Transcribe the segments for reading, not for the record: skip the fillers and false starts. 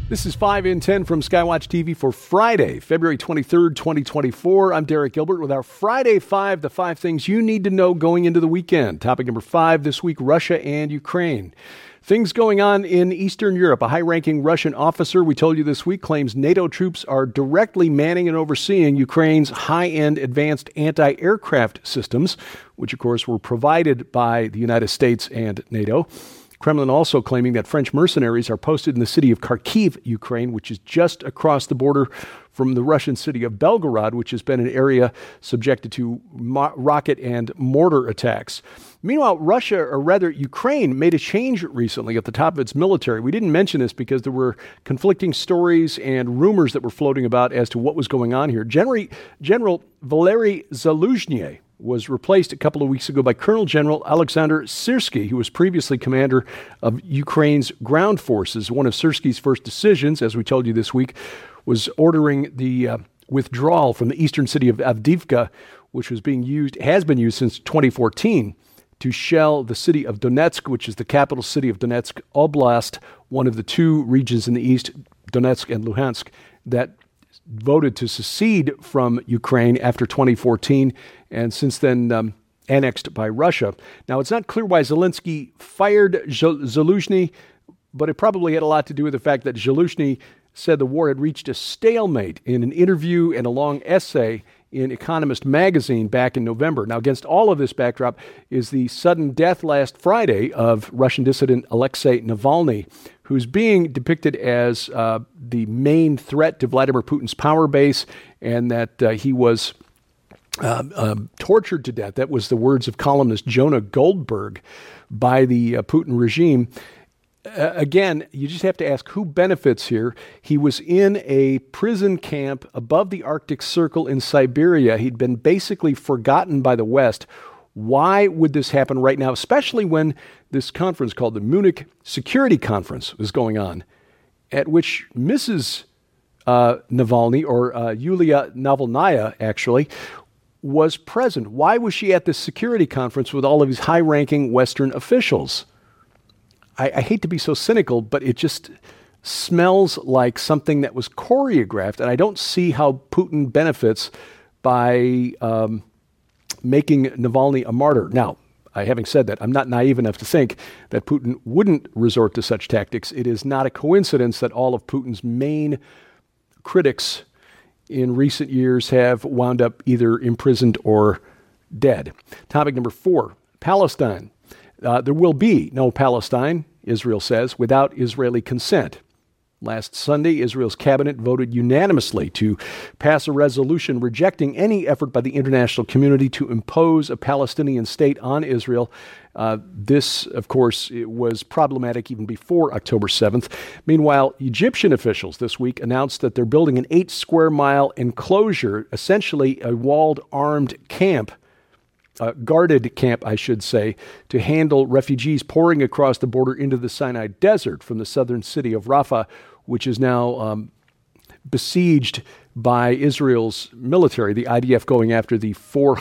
This is 5 in 10 from Skywatch TV for Friday, February 23rd, 2024. I'm Derek Gilbert with our Friday 5, the 5 things you need to know going into the weekend. Topic number 5 this week, Russia and Ukraine. Things going on in Eastern Europe. A high-ranking Russian officer, we told you this week, claims NATO troops are directly manning and overseeing Ukraine's high-end advanced anti-aircraft systems, which, of course, were provided by the United States and NATO. Kremlin also claiming that French mercenaries are posted in the city of Kharkiv, Ukraine, which is just across the border from the Russian city of Belgorod, which has been an area subjected to rocket and mortar attacks. Meanwhile, Russia, or rather Ukraine, made a change recently at the top of its military. We didn't mention this because there were conflicting stories and rumors that were floating about as to what was going on here. General Valery Zaluzhny was replaced a couple of weeks ago by Colonel General Alexander Syrsky, who was previously commander of Ukraine's ground forces. One of Syrsky's first decisions, as we told you this week, was ordering the withdrawal from the eastern city of Avdiivka, which has been used since 2014 to shell the city of Donetsk, which is the capital city of Donetsk Oblast, one of the two regions in the east, Donetsk and Luhansk, that voted to secede from Ukraine after 2014 and since then annexed by Russia. Now, it's not clear why Zelensky fired Zaluzhny, but it probably had a lot to do with the fact that Zaluzhny said the war had reached a stalemate in an interview and a long essay in Economist magazine back in November. Now, against all of this backdrop is the sudden death last Friday of Russian dissident Alexei Navalny, who's being depicted as the main threat to Vladimir Putin's power base, and that he was tortured to death. That was the words of columnist Jonah Goldberg by the Putin regime. Again, you just have to ask who benefits here. He was in a prison camp above the Arctic Circle in Siberia. He'd been basically forgotten by the West. Why would this happen right now, especially when this conference called the Munich Security Conference was going on, at which Mrs. Navalny, or Yulia Navalnaya, actually, was present? Why was she at this security conference with all of these high-ranking Western officials? I hate to be so cynical, but it just smells like something that was choreographed, and I don't see how Putin benefits by making Navalny a martyr. Now, having said that, I'm not naive enough to think that Putin wouldn't resort to such tactics. It is not a coincidence that all of Putin's main critics in recent years have wound up either imprisoned or dead. Topic number 4, Palestine. There will be no Palestine, Israel says, without Israeli consent. Last Sunday, Israel's cabinet voted unanimously to pass a resolution rejecting any effort by the international community to impose a Palestinian state on Israel. This, of course, was problematic even before October 7th. Meanwhile, Egyptian officials this week announced that they're building an 8-square-mile enclosure, essentially a walled armed camp, guarded camp, I should say, to handle refugees pouring across the border into the Sinai Desert from the southern city of Rafah, which is now besieged by Israel's military, the IDF going after the 3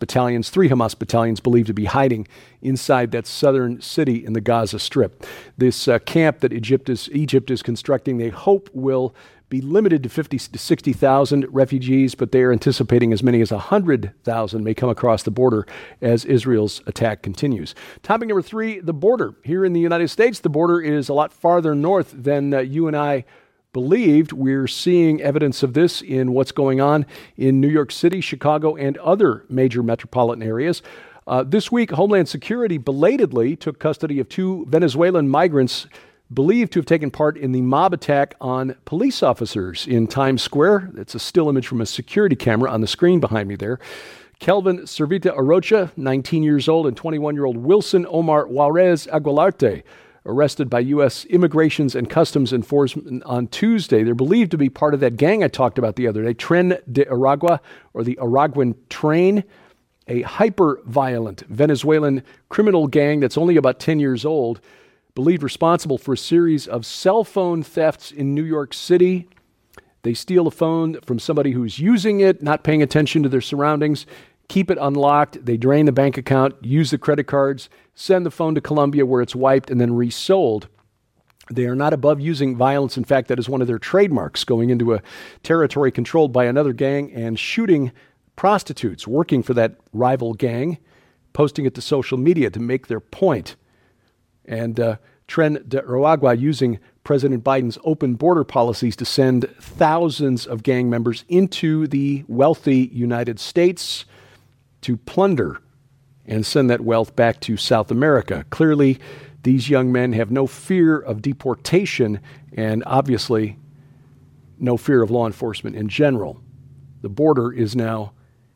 Hamas battalions believed to be hiding inside that southern city in the Gaza Strip. This camp that Egypt is constructing, they hope will be limited to 50,000 to 60,000 refugees, but they are anticipating as many as 100,000 may come across the border as Israel's attack continues. Topic number 3, the border. Here in the United States, the border is a lot farther north than you and I believed. We're seeing evidence of this in what's going on in New York City, Chicago, and other major metropolitan areas. This week, Homeland Security belatedly took custody of 2 Venezuelan migrants believed to have taken part in the mob attack on police officers in Times Square. That's a still image from a security camera on the screen behind me there. Kelvin Servita Arocha, 19 years old, and 21-year-old Wilson Omar Juarez Aguilarte, arrested by U.S. Immigrations and Customs Enforcement on Tuesday. They're believed to be part of that gang I talked about the other day, Tren de Aragua, or the Araguan Train, a hyper-violent Venezuelan criminal gang that's only about 10 years old, believed responsible for a series of cell phone thefts in New York City. They steal a phone from somebody who's using it, not paying attention to their surroundings, keep it unlocked. They drain the bank account, use the credit cards, send the phone to Colombia where it's wiped and then resold. They are not above using violence. In fact, that is one of their trademarks, going into a territory controlled by another gang and shooting prostitutes working for that rival gang, posting it to social media to make their point. And Tren de Aragua using President Biden's open border policies to send thousands of gang members into the wealthy United States to plunder and send that wealth back to South America. Clearly, these young men have no fear of deportation and obviously no fear of law enforcement in general. The border is now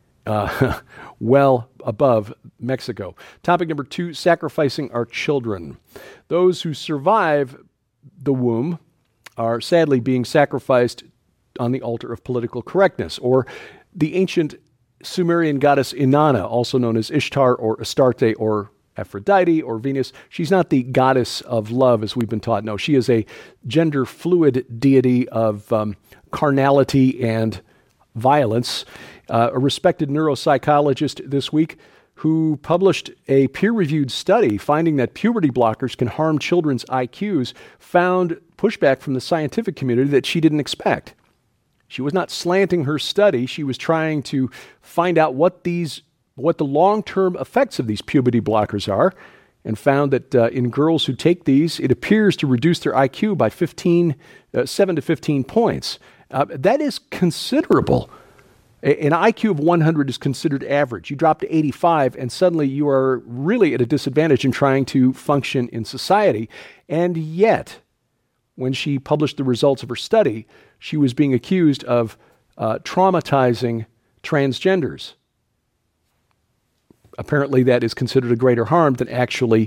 well above Mexico. Topic number 2, sacrificing our children. Those who survive the womb are sadly being sacrificed on the altar of political correctness, or the ancient Sumerian goddess Inanna, also known as Ishtar or Astarte or Aphrodite or Venus. She's not the goddess of love as we've been taught. No, she is a gender fluid deity of carnality and violence. A respected neuropsychologist this week who published a peer-reviewed study finding that puberty blockers can harm children's IQs found pushback from the scientific community that she didn't expect. She was not slanting her study. She was trying to find out what the long-term effects of these puberty blockers are, and found that in girls who take these, it appears to reduce their IQ by 7 to 15 points. That is considerable. An IQ of 100 is considered average. You drop to 85, and suddenly you are really at a disadvantage in trying to function in society. And yet, when she published the results of her study, she was being accused of traumatizing transgenders. Apparently, that is considered a greater harm than actually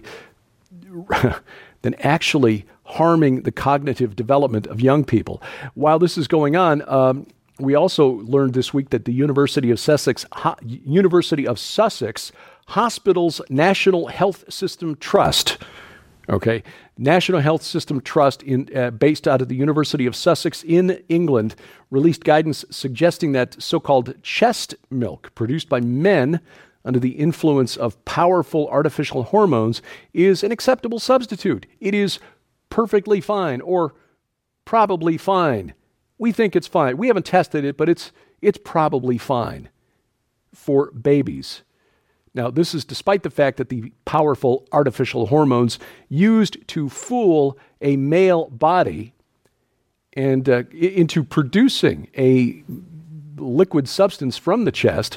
harming the cognitive development of young people. While this is going on, we also learned this week that the University of Sussex Hospitals National Health System Trust, National Health System Trust, based out of the University of Sussex in England, released guidance suggesting that so-called chest milk produced by men under the influence of powerful artificial hormones is an acceptable substitute. It is perfectly fine, or probably fine. We think it's fine. We haven't tested it, but it's probably fine for babies. Now, this is despite the fact that the powerful artificial hormones used to fool a male body and into producing a liquid substance from the chest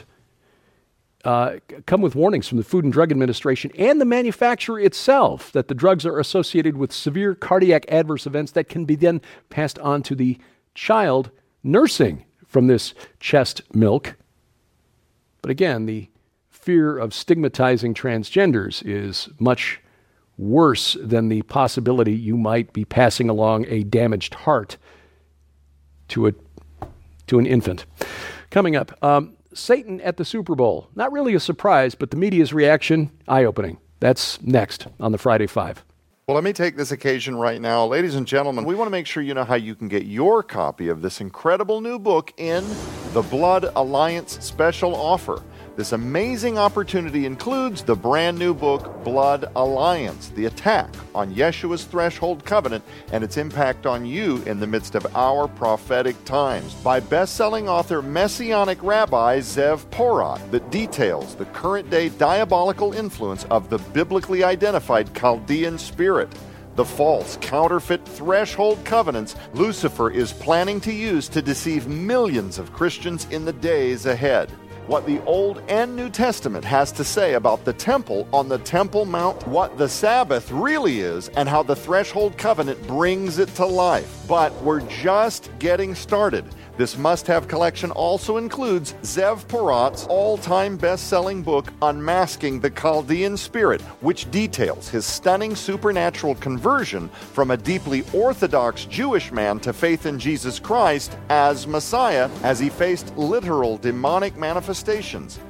come with warnings from the Food and Drug Administration and the manufacturer itself that the drugs are associated with severe cardiac adverse events that can be then passed on to the child nursing from this chest milk. But again, the fear of stigmatizing transgenders is much worse than the possibility you might be passing along a damaged heart to an infant. Coming up, Satan at the Super Bowl. Not really a surprise, but the media's reaction, eye-opening. That's next on the Friday Five. Well, let me take this occasion right now. Ladies and gentlemen, we want to make sure you know how you can get your copy of this incredible new book in the Blood Alliance special offer. This amazing opportunity includes the brand new book, Blood Alliance, the attack on Yeshua's threshold covenant and its impact on you in the midst of our prophetic times, by best-selling author Messianic Rabbi Zev Porat, that details the current-day diabolical influence of the biblically identified Chaldean spirit, the false, counterfeit threshold covenants Lucifer is planning to use to deceive millions of Christians in the days ahead. What the Old and New Testament has to say about the temple on the Temple Mount, what the Sabbath really is, and how the Threshold Covenant brings it to life. But we're just getting started. This must-have collection also includes Zev Porat's all-time best-selling book, Unmasking the Chaldean Spirit, which details his stunning supernatural conversion from a deeply Orthodox Jewish man to faith in Jesus Christ as Messiah, as he faced literal demonic manifestations.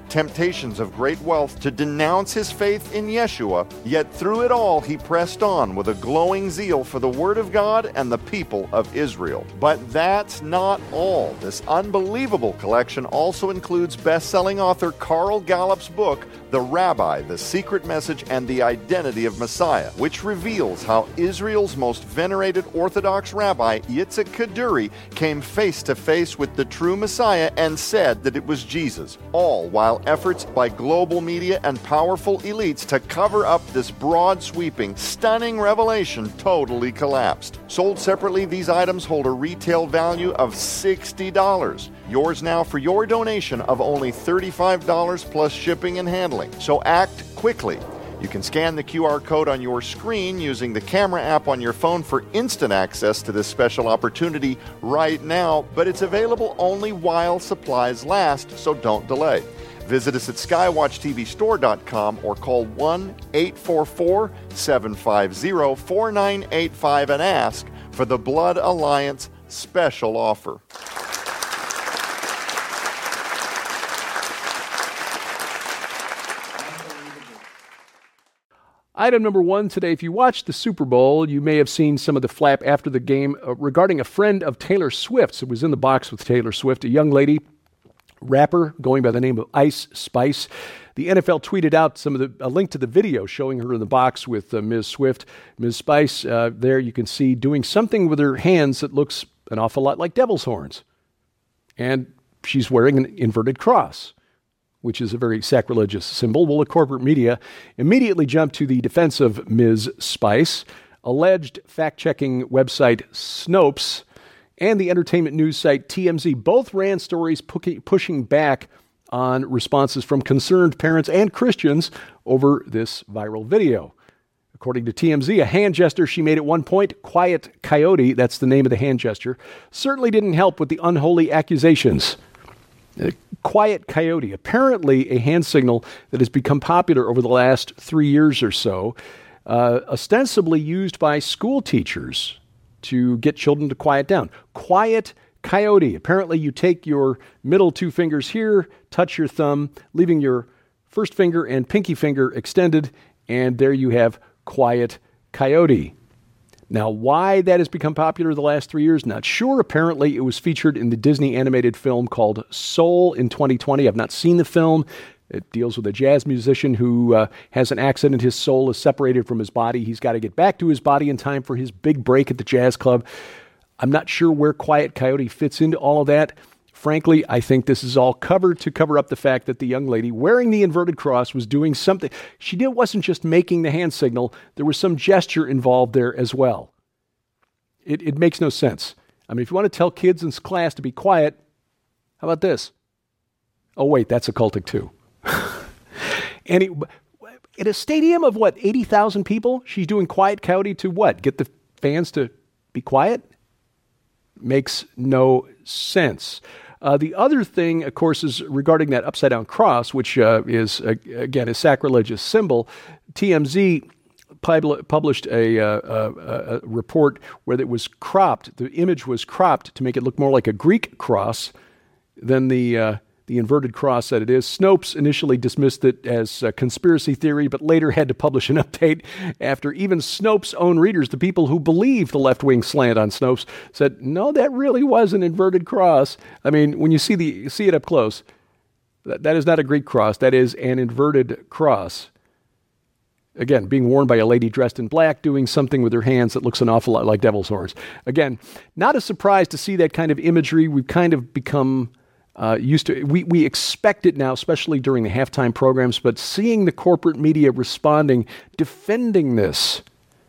temptations of great wealth to denounce his faith in Yeshua, yet through it all he pressed on with a glowing zeal for the Word of God and the people of Israel. But that's not all. This unbelievable collection also includes best-selling author Carl Gallup's book, The Rabbi, The Secret Message and the Identity of Messiah, which reveals how Israel's most venerated Orthodox rabbi, Yitzhak Kaduri, came face to face with the true Messiah and said that it was Jesus, all while efforts by global media and powerful elites to cover up this broad sweeping, stunning revelation totally collapsed. Sold separately, these items hold a retail value of $60. Yours now for your donation of only $35 plus shipping and handling. So act quickly. You can scan the QR code on your screen using the camera app on your phone for instant access to this special opportunity right now, but it's available only while supplies last, so don't delay. Visit us at skywatchtvstore.com or call 1-844-750-4985 and ask for the Blood Alliance special offer. Item number one today, if you watched the Super Bowl, you may have seen some of the flap after the game regarding a friend of Taylor Swift's. It was in the box with Taylor Swift, a young lady, rapper going by the name of Ice Spice. The NFL tweeted out a link to the video showing her in the box with Ms. Swift. Ms. Spice, there you can see doing something with her hands that looks an awful lot like devil's horns. And she's wearing an inverted cross, which is a very sacrilegious symbol. Well, the corporate media immediately jumped to the defense of Ms. Spice. Alleged fact-checking website Snopes and the entertainment news site TMZ both ran stories pushing back on responses from concerned parents and Christians over this viral video. According to TMZ, a hand gesture she made at one point, Quiet Coyote, that's the name of the hand gesture, certainly didn't help with the unholy accusations. Quiet Coyote, apparently a hand signal that has become popular over the last 3 years or so, ostensibly used by school teachers to get children to quiet down. Quiet Coyote. Apparently you take your middle two fingers here, touch your thumb, leaving your first finger and pinky finger extended, and there you have Quiet Coyote. Now, why that has become popular the last 3 years, not sure. Apparently, it was featured in the Disney animated film called Soul in 2020. I've not seen the film. It deals with a jazz musician who has an accident. His soul is separated from his body. He's got to get back to his body in time for his big break at the jazz club. I'm not sure where Quiet Coyote fits into all of that. Frankly, I think this is all covered to cover up the fact that the young lady wearing the inverted cross was doing something. She wasn't just making the hand signal. There was some gesture involved there as well. It makes no sense. I mean, if you want to tell kids in class to be quiet, how about this? Oh, wait, that's occultic too. And in a stadium of, 80,000 people, she's doing Quiet Coyote to what? Get the fans to be quiet? Makes no sense. The other thing, of course, is regarding that upside-down cross, which is, again, a sacrilegious symbol. TMZ published a report where it was cropped. The image was cropped to make it look more like a Greek cross than the inverted cross that it is. Snopes initially dismissed it as a conspiracy theory, but later had to publish an update after even Snopes' own readers, the people who believe the left-wing slant on Snopes, said, no, that really was an inverted cross. I mean, when you see it up close, that is not a Greek cross. That is an inverted cross. Again, being worn by a lady dressed in black, doing something with her hands that looks an awful lot like devil's horns. Again, not a surprise to see that kind of imagery. We've kind of become used to. We expect it now, especially during the halftime programs, but seeing the corporate media responding, defending this.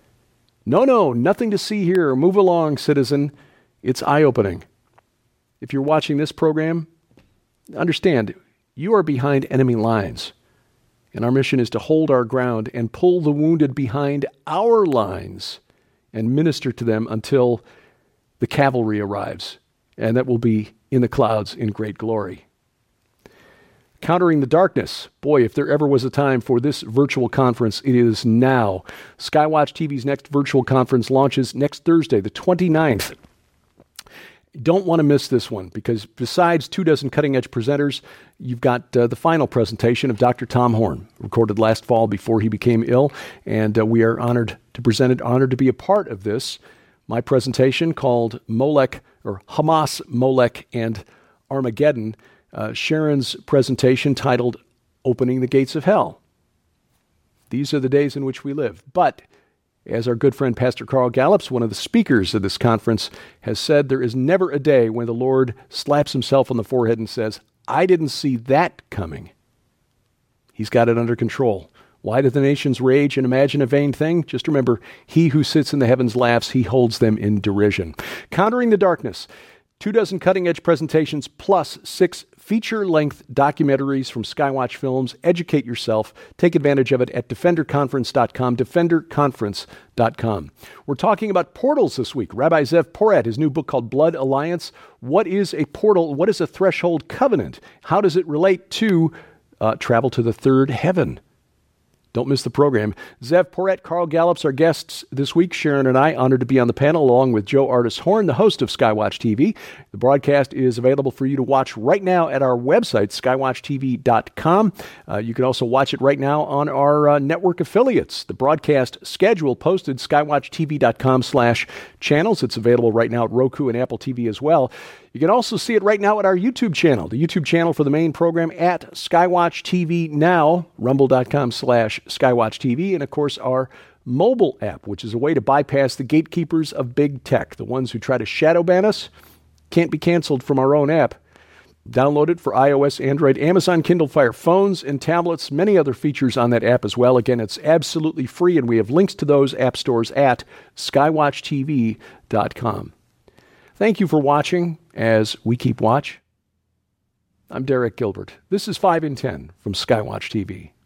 No, nothing to see here. Move along, citizen. It's eye-opening. If you're watching this program, understand, you are behind enemy lines. And our mission is to hold our ground and pull the wounded behind our lines and minister to them until the cavalry arrives. And that will be in the clouds in great glory. Countering the darkness. Boy, if there ever was a time for this virtual conference, it is now. Skywatch TV's next virtual conference launches next Thursday, the 29th. Don't want to miss this one, because besides 24 cutting-edge presenters, you've got the final presentation of Dr. Tom Horn, recorded last fall before he became ill, and we are honored to present it, honored to be a part of this. My presentation called Molech, or Hamas, Molech, and Armageddon. Sharon's presentation titled Opening the Gates of Hell. These are the days in which we live. But as our good friend Pastor Carl Gallups, one of the speakers of this conference, has said, there is never a day when the Lord slaps himself on the forehead and says, I didn't see that coming. He's got it under control. Why do the nations rage and imagine a vain thing? Just remember, he who sits in the heavens laughs, he holds them in derision. Countering the Darkness, 24 cutting-edge presentations plus 6 feature-length documentaries from Skywatch Films. Educate yourself. Take advantage of it at DefenderConference.com, DefenderConference.com. We're talking about portals this week. Rabbi Zev Porat, his new book called Blood Alliance. What is a portal? What is a threshold covenant? How does it relate to travel to the third heaven? Don't miss the program. Zev Porat, Carl Gallups, our guests this week. Sharon and I, honored to be on the panel, along with Joe Artis Horn, the host of Skywatch TV. The broadcast is available for you to watch right now at our website, skywatchtv.com. You can also watch it right now on our network affiliates. The broadcast schedule posted, skywatchtv.com/channels. It's available right now at Roku and Apple TV as well. You can also see it right now at our YouTube channel, the YouTube channel for the main program at Skywatch TV Now, rumble.com/Skywatch TV, and of course our mobile app, which is a way to bypass the gatekeepers of big tech. The ones who try to shadow ban us can't be canceled from our own app. Download it for iOS, Android, Amazon Kindle Fire phones and tablets, many other features on that app as well. Again, it's absolutely free, and we have links to those app stores at skywatchtv.com. Thank you for watching as we keep watch. I'm Derek Gilbert. This is 5 in 10 from Skywatch TV.